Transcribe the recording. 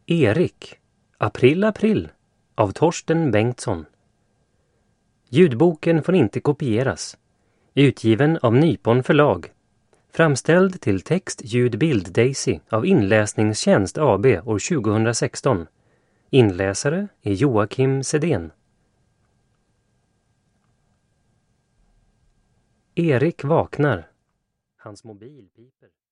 Erik, April april av Torsten Bengtsson. Ljudboken får inte kopieras. Utgiven av Nypon förlag. Framställd till text, ljud, bild Daisy av Inläsningstjänst AB år 2016. Inläsare är Joakim Sedén. Erik vaknar. Hans mobil piper.